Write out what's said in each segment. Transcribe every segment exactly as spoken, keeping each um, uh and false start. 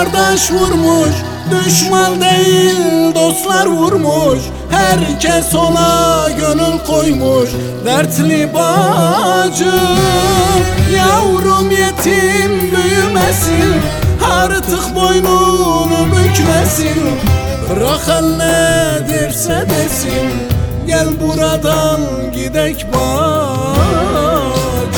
kardeş vurmuş, düşman değil dostlar vurmuş. Herkes ona gönül koymuş, dertli bacım. Yavrum yetim büyümesin, artık boynunu bükmesin. Bırak el ne derse desin, gel buradan gidek bacım.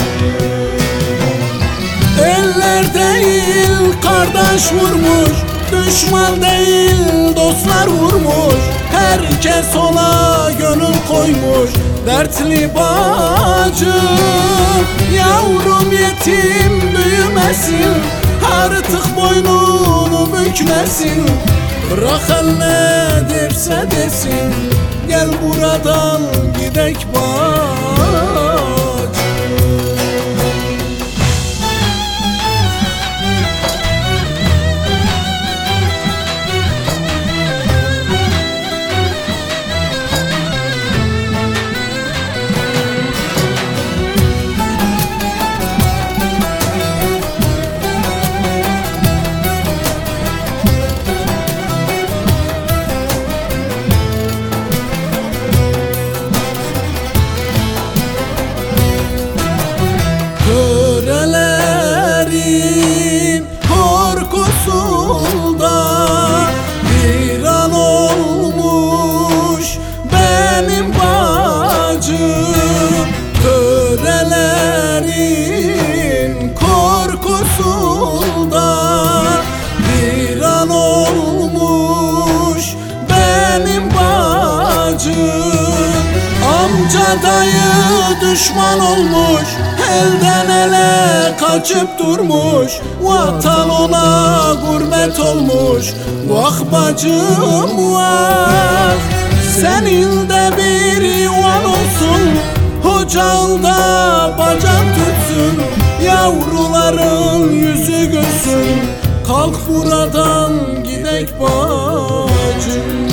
Eller değil kardeş vurmuş, düşman değil dostlar vurmuş. Herkes ona gönül koymuş, dertli bacım. Yavrum yetim büyümesin, artık boynunu bükmesin. Bırak el ne derse desin, gel buradan gidek bacım. Körelerin korkusunda bir an olmuş benim bacım. Körelerin korkusunda bir an olmuş benim bacım. Amca dayı düşman olmuş, elden ele kaçıp durmuş. Vatan ona gurbet olmuş, vah bacım vah. Senin de bir yuvan olsun, ocağında bacak tutsun. Yavruların yüzü gülsün, kalk buradan gidek bacım.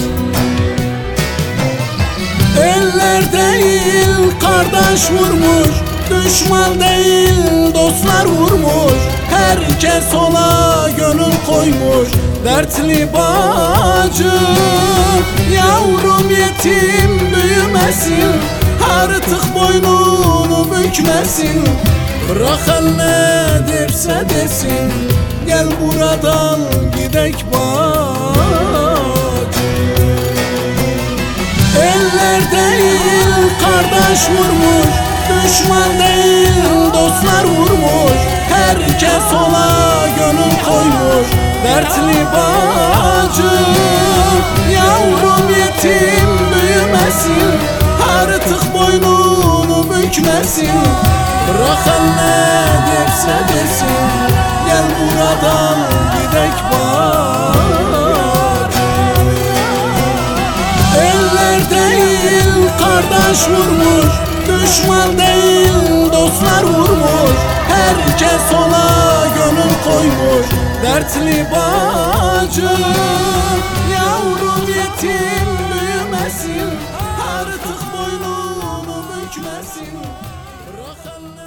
Eller değil kardeş vurmuş, düşman değil dostlar vurmuş. Herkes ona gönül koymuş, dertli bacım. Yavrum yetim büyümesin, artık boynunu bükmesin. Bırak el ne derse desin, gel buradan gidek bacım. Eller değil kardeş vurmuş, düşman değil dostlar vurmuş. Herkes ona gönül koymuş, dertli bacım. Yavrum yetim büyümesin, artık boynunu bükmesin. Bırak el ne derse desin, gel buradan gidek bacım. Eller değil kardeş vurmuş, düşman değil dostlar vurmuş. Herkes ona gönül koymuş, dertli bacım. Yavrum yetim büyümesin, artık boynunu bükmesin. Bırak el